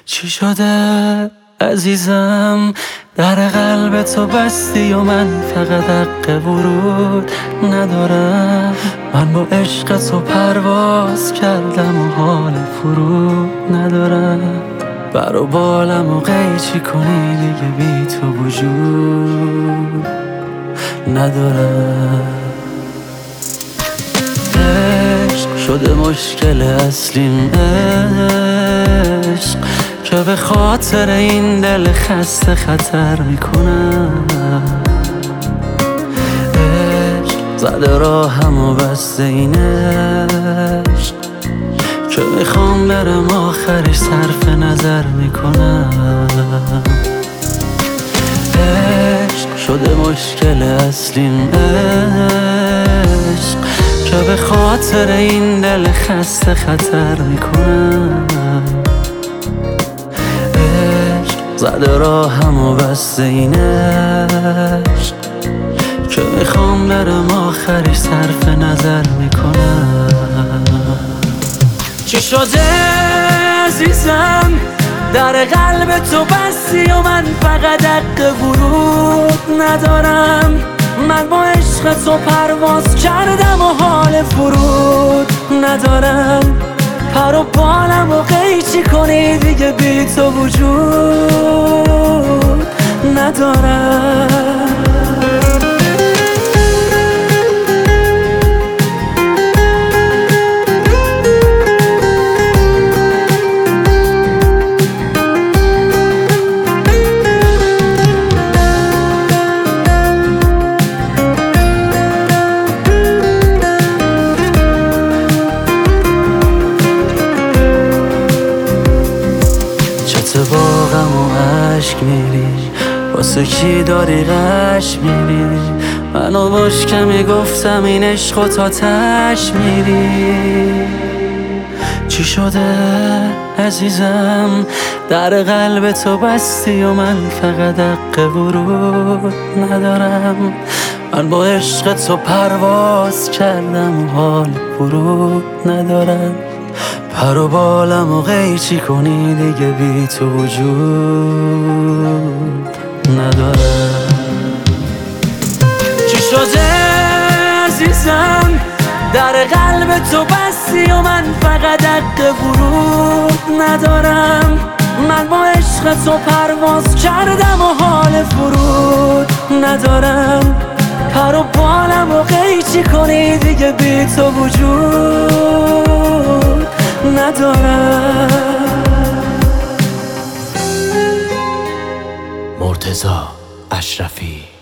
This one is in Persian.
چی شده عزیزم؟ در قلب تو بستی و من فقط حق ورود ندارم. من با عشق تو پرواز کردم و حال فرود ندارم. بر و بالم و قیچی کنی دیگه بی تو وجود ندارم. عشق شده مشکل اصلیم، عشق که به خاطر این دل خسته خطر میکنم. عشق زده راهم و بسته این عشق که میخوام برم آخرش صرف نظر میکنم. عشق شده مشکل اصلیم، عشق که به خاطر این دل خسته خطر میکنم. عشق زده راهم و بسته این عشق که میخوام برم آخرش صرف نظر میکنم. چی شده عزیزم؟ در قلب تو بستی و من فقط حق ورود ندارم. من با عشق تو پرواز کردم و حال فرود ندارم. پر و بالم و قیچی کنی دیگه بی تو وجود ندارم. با غم و عشق میری، واسه کی داری غش میری؟ منو باش کمی گفتم این عشق و تا تش میری. چی شده عزیزم؟ در قلب تو بستی و من فقط حق ورود ندارم. من با عشق تو پرواز کردم و حال فرود ندارم. پر و بالم و قیچی کنی دیگه بی تو وجود ندارم. چی شده عزیزم؟ در قلب تو بستی و من فقط حق ورود ندارم. من با عشق تو پرواز کردم و حال فرود ندارم. پر و بالم و قیچی کنی دیگه بی تو وجود ندارم. مرتضی اشرفی